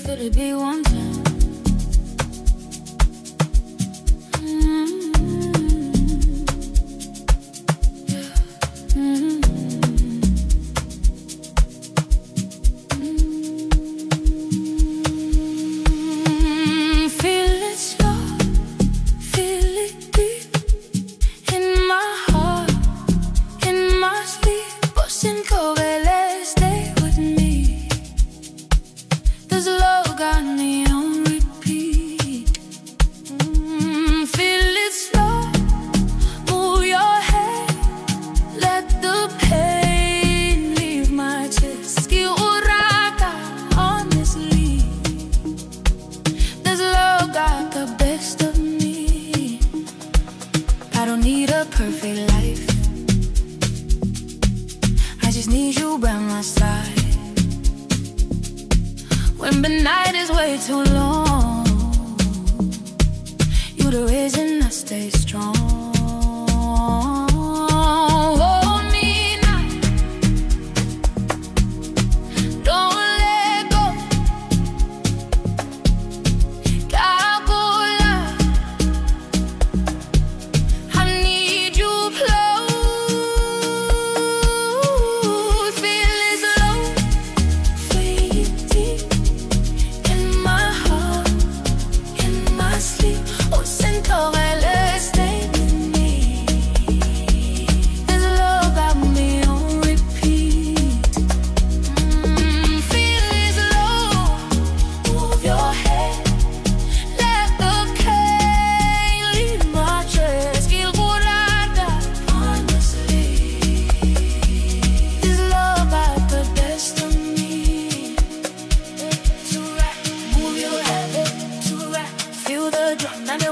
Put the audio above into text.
Could it be one time? Feel it slow, feel it deep in my heart, in my sleep. But siento vele, stay with me. This love got me on repeat. Feel it slow, move your head, let the pain leave my chest. Skiuraka, honestly, this love got the best of me. I don't need a perfect life, I just need you by my side. When the night is way too long, you the reason I stay strong. Oh, Nina, don't let go. Cabula, I need you close. Feel it slow, feel it deep in my heart, in my sleep. Oh, siento vele, stay with me. This love got me on repeat. Feel it slow, move your head, let the pain leave my chest. Feel what I got, honestly. This love got the best of me. To rock, move your head, to rock, feel the drum,